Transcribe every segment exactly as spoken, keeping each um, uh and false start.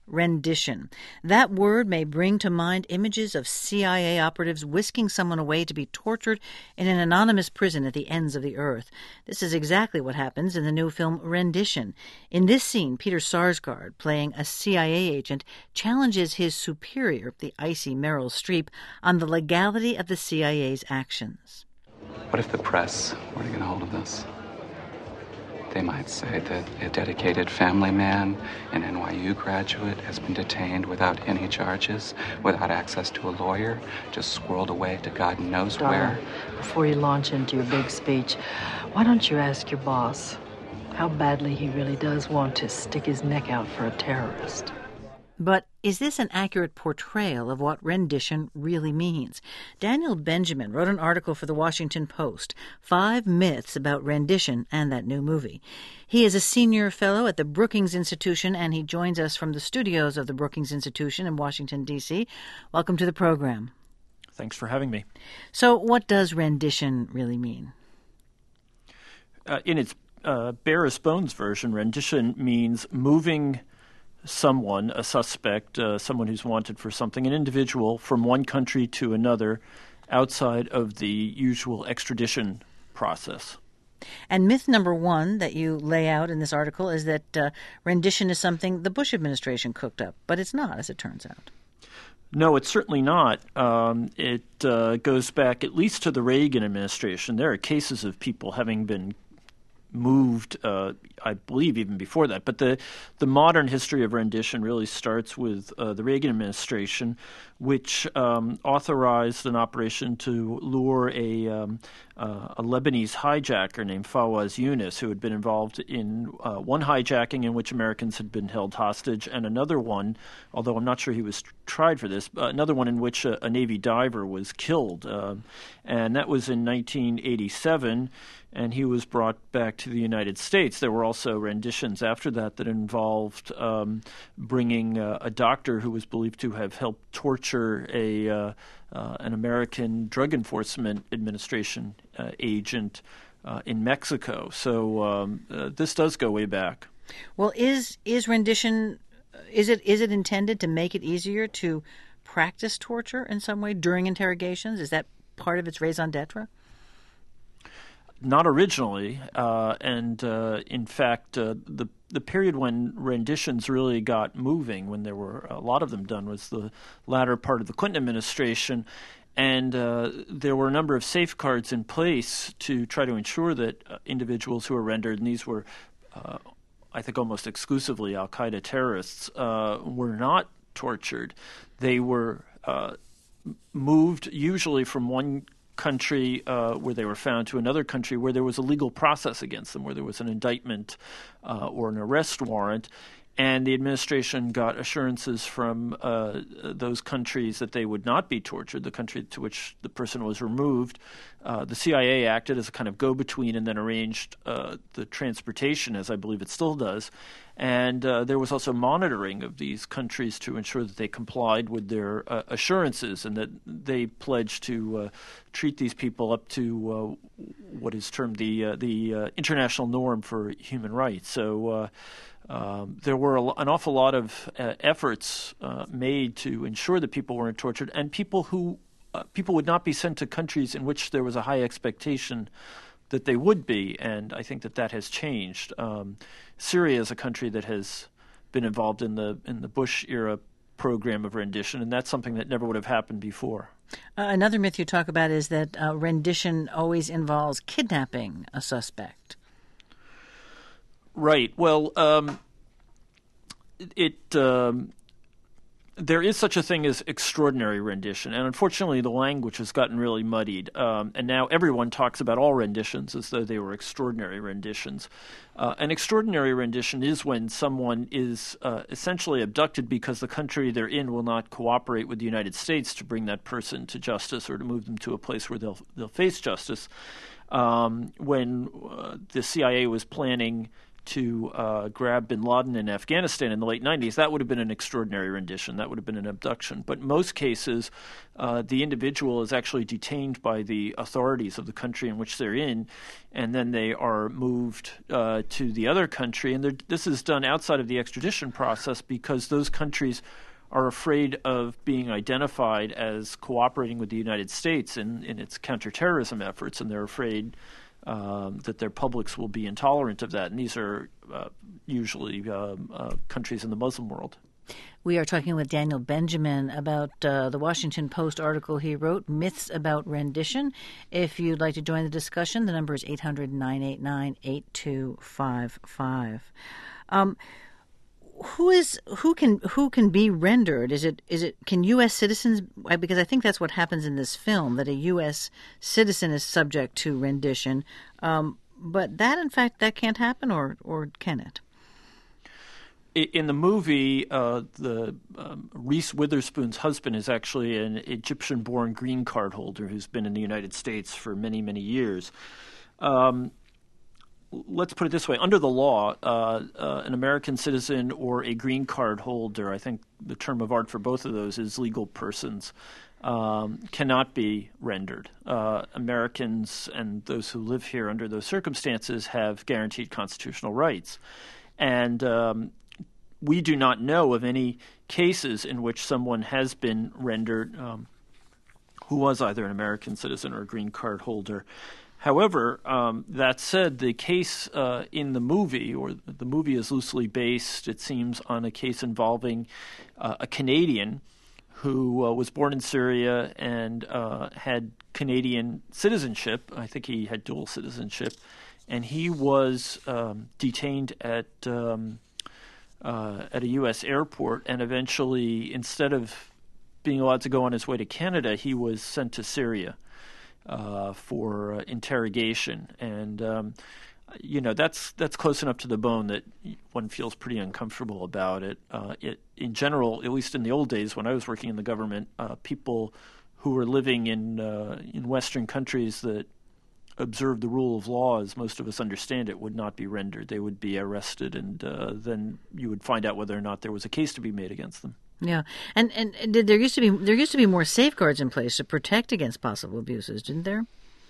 rendition. That word may bring to mind images of C I A operatives whisking someone away to be tortured in an anonymous prison at the ends of the earth. This is exactly what happens in the new film Rendition. In this scene, Peter Sarsgaard, playing a C I A agent, challenges his superior, the icy Meryl Streep, on the legality of the C I A's actions. What if the press were to get a hold of this? They might say that a dedicated family man, an N Y U graduate, has been detained without any charges, without access to a lawyer, just squirreled away to God knows Donna, where. Before you launch into your big speech, why don't you ask your boss how badly he really does want to stick his neck out for a terrorist? But is this an accurate portrayal of what rendition really means? Daniel Benjamin wrote an article for the Washington Post, Five Myths About Rendition and That New Movie. He is a senior fellow at the Brookings Institution, and he joins us from the studios of the Brookings Institution in Washington, D C Welcome to the program. Thanks for having me. So what does rendition really mean? Uh, in its uh, barest bones version, rendition means moving someone, a suspect, uh, someone who's wanted for something, an individual from one country to another outside of the usual extradition process. And myth number one that you lay out in this article is that uh, rendition is something the Bush administration cooked up, but it's not, as it turns out. No, it's certainly not. Um, it uh, goes back at least to the Reagan administration. There are cases of people having been moved, uh, I believe, even before that. But the, the modern history of rendition really starts with uh, the Reagan administration, which um, authorized an operation to lure a, um, uh, a Lebanese hijacker named Fawaz Yunus, who had been involved in uh, one hijacking in which Americans had been held hostage, and another one, although I'm not sure he was tried for this, uh, another one in which a, a Navy diver was killed. Uh, and that was in nineteen eighty-seven. And he was brought back to the United States. There were also renditions after that that involved um, bringing uh, a doctor who was believed to have helped torture a uh, uh, an American Drug Enforcement Administration uh, agent uh, in Mexico. So um, uh, this does go way back. Well, is is rendition is it is it intended to make it easier to practice torture in some way during interrogations? Is that part of its raison d'etre? Not originally, uh, and uh, in fact, uh, the the period when renditions really got moving, when there were a lot of them done, was the latter part of the Clinton administration, and uh, there were a number of safeguards in place to try to ensure that uh, individuals who were rendered, and these were, uh, I think, almost exclusively al-Qaeda terrorists, uh, were not tortured. They were uh, moved usually from one country uh, where they were found to another country where there was a legal process against them, where there was an indictment uh, or an arrest warrant, and the administration got assurances from uh, those countries that they would not be tortured, the country to which the person was removed. Uh, the C I A acted as a kind of go-between and then arranged uh, the transportation, as I believe it still does. And uh, there was also monitoring of these countries to ensure that they complied with their uh, assurances and that they pledged to uh, treat these people up to uh, what is termed the uh, the uh, international norm for human rights. So uh, um, there were a, an awful lot of uh, efforts uh, made to ensure that people weren't tortured, and people who uh, people would not be sent to countries in which there was a high expectation that they would be, and I think that that has changed. Um, Syria is a country that has been involved in the in the Bush era program of rendition, and that's something that never would have happened before. Uh, another myth you talk about is that uh, rendition always involves kidnapping a suspect. Right. Well, um, it. Um, There is such a thing as extraordinary rendition, and unfortunately the language has gotten really muddied, um, and now everyone talks about all renditions as though they were extraordinary renditions. Uh, an extraordinary rendition is when someone is uh, essentially abducted because the country they're in will not cooperate with the United States to bring that person to justice or to move them to a place where they'll, they'll face justice. Um, when uh, the C I A was planning to uh, grab bin Laden in Afghanistan in the late nineties, that would have been an extraordinary rendition. That would have been an abduction. But in most cases, uh, the individual is actually detained by the authorities of the country in which they're in, and then they are moved uh, to the other country. And this is done outside of the extradition process because those countries are afraid of being identified as cooperating with the United States in, in its counterterrorism efforts, and they're afraid um, that their publics will be intolerant of that. And these are uh, usually um, uh, countries in the Muslim world. We are talking with Daniel Benjamin about uh, the Washington Post article he wrote, Myths About Rendition. If you'd like to join the discussion, the number is eight hundred, nine eight nine, eight two five five. Um, Who is who can who can be rendered? Is it is it can U S citizens? Because I think that's what happens in this film, that a U S citizen is subject to rendition. Um, but that, in fact, that can't happen, or or can it? In the movie, uh, the um, Reese Witherspoon's husband is actually an Egyptian-born green card holder who's been in the United States for many many years. Um, Let's put it this way. Under the law, uh, uh, an American citizen or a green card holder, I think the term of art for both of those is legal persons, um, cannot be rendered. Uh, Americans and those who live here under those circumstances have guaranteed constitutional rights. And um, we do not know of any cases in which someone has been rendered um, who was either an American citizen or a green card holder. However, um, that said, the case uh, in the movie, or the movie is loosely based, it seems, on a case involving uh, a Canadian who uh, was born in Syria and uh, had Canadian citizenship. I think he had dual citizenship. And he was um, detained at um, uh, at a U S airport, and eventually, instead of being allowed to go on his way to Canada, he was sent to Syria. Uh, for uh, interrogation, and um, you know that's that's close enough to the bone that one feels pretty uncomfortable about it. Uh, it in general, at least in the old days when I was working in the government, uh, people who were living in uh, in Western countries that observed the rule of law, as most of us understand it, would not be rendered. They would be arrested, and uh, then you would find out whether or not there was a case to be made against them. Yeah, and and did there used to be there used to be more safeguards in place to protect against possible abuses, didn't there?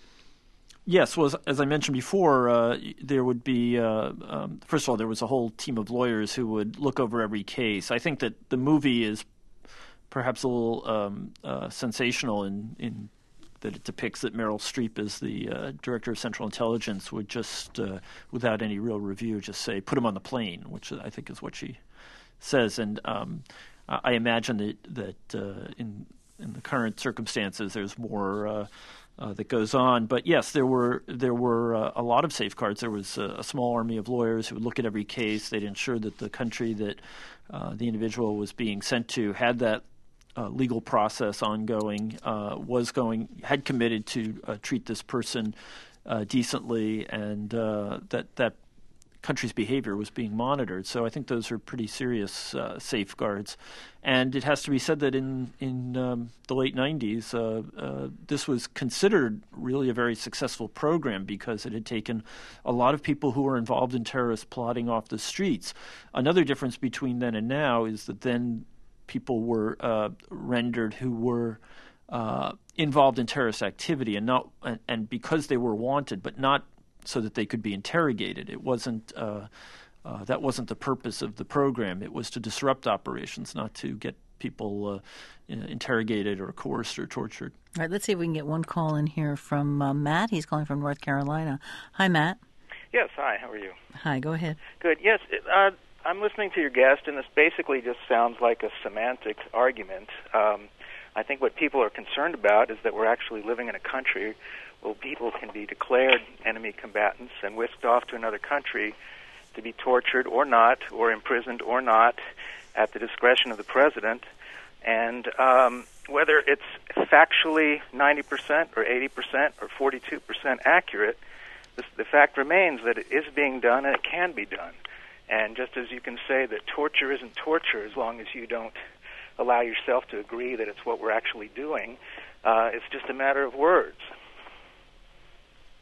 Yes, well, as, as I mentioned before, uh, there would be uh, um, first of all, there was a whole team of lawyers who would look over every case. I think that the movie is perhaps a little um, uh, sensational in, in that it depicts that Meryl Streep, as the uh, director of Central Intelligence, would just, uh, without any real review, just say, "Put him on the plane," which I think is what she says, and. Um, I imagine that that uh, in in the current circumstances, there's more uh, uh, that goes on. But yes, there were there were uh, a lot of safeguards. There was a, a small army of lawyers who would look at every case. They'd ensure that the country that uh, the individual was being sent to had that uh, legal process ongoing, uh, was going had committed to uh, treat this person uh, decently, and uh, that that. country's behavior was being monitored. So I think those are pretty serious uh, safeguards. And it has to be said that in, in um, the late nineties, uh, uh, this was considered really a very successful program because it had taken a lot of people who were involved in terrorist plotting off the streets. Another difference between then and now is that then people were uh, rendered who were uh, involved in terrorist activity, and not and, and because they were wanted, but not so that they could be interrogated. It wasn't uh, uh, that wasn't the purpose of the program. It was to disrupt operations, not to get people uh, interrogated or coerced or tortured. All right, let's see if we can get one call in here from uh, Matt. He's calling from North Carolina. Hi, Matt. Yes, hi, how are you? Hi, go ahead. Good, yes, uh, I'm listening to your guest, and this basically just sounds like a semantic argument. Um, I think what people are concerned about is that we're actually living in a country where people can be declared enemy combatants and whisked off to another country to be tortured or not, or imprisoned or not, at the discretion of the president. And um, whether it's factually ninety percent or eighty percent or forty-two percent accurate, this, the fact remains that it is being done and it can be done. And just as you can say that torture isn't torture as long as you don't allow yourself to agree that it's what we're actually doing, uh, it's just a matter of words.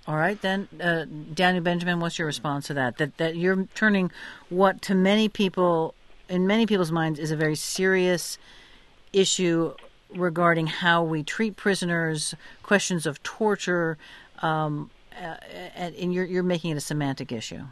All right, then, uh, Daniel Benjamin, what's your response to that? That that you're turning what to many people, in many people's minds, is a very serious issue regarding how we treat prisoners, questions of torture, um, uh, and you're you're making it a semantic issue.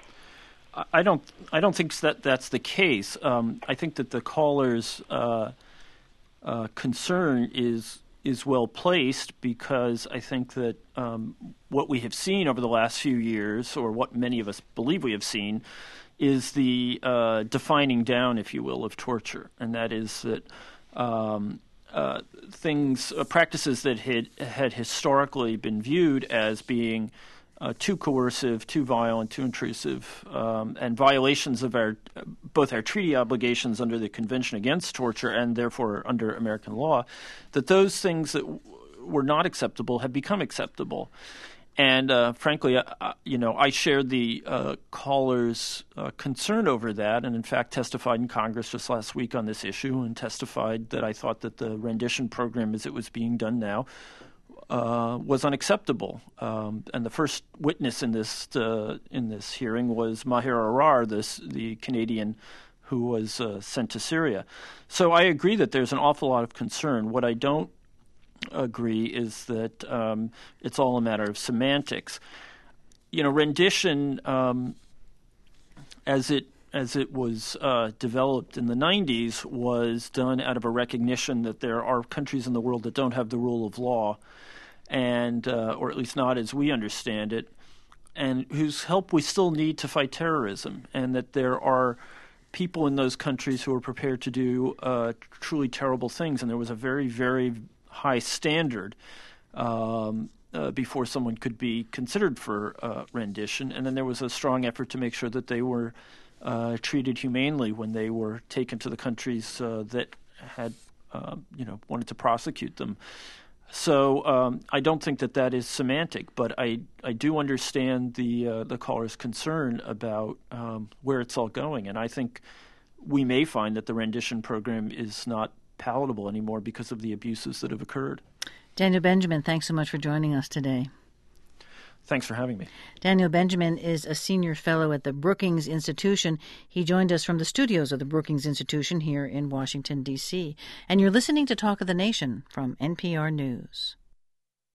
I don't. I don't think that that's the case. Um, I think that the caller's uh, uh, concern is. is well placed because I think that um, what we have seen over the last few years, or what many of us believe we have seen, is the uh, defining down, if you will, of torture, and that is that um, uh, things, uh, practices that had had historically been viewed as being uh, too coercive, too violent, too intrusive, um, and violations of our both our treaty obligations under the Convention Against Torture and therefore under American law, that those things that w- were not acceptable have become acceptable. And uh, frankly, uh, you know, I shared the uh, caller's uh, concern over that, and in fact testified in Congress just last week on this issue, and testified that I thought that the rendition program, as it was being done now, Uh, was unacceptable, um, and the first witness in this uh, in this hearing was Maher Arar, this the Canadian who was uh, sent to Syria. So I agree that there's an awful lot of concern. What I don't agree is that um, it's all a matter of semantics. You know, rendition, um, as it as it was uh, developed in the nineties, was done out of a recognition that there are countries in the world that don't have the rule of law, and uh, or at least not as we understand it, and whose help we still need to fight terrorism, and that there are people in those countries who are prepared to do uh, truly terrible things, and there was a very, very high standard um, uh, before someone could be considered for uh, rendition, and then there was a strong effort to make sure that they were uh, treated humanely when they were taken to the countries uh, that had, uh, you know, wanted to prosecute them. So um, I don't think that that is semantic, but I, I do understand the uh, the caller's concern about um, where it's all going, and I think we may find that the rendition program is not palatable anymore because of the abuses that have occurred. Daniel Benjamin, thanks so much for joining us today. Thanks for having me. Daniel Benjamin is a senior fellow at the Brookings Institution. He joined us from the studios of the Brookings Institution here in Washington, D C. And you're listening to Talk of the Nation from N P R News.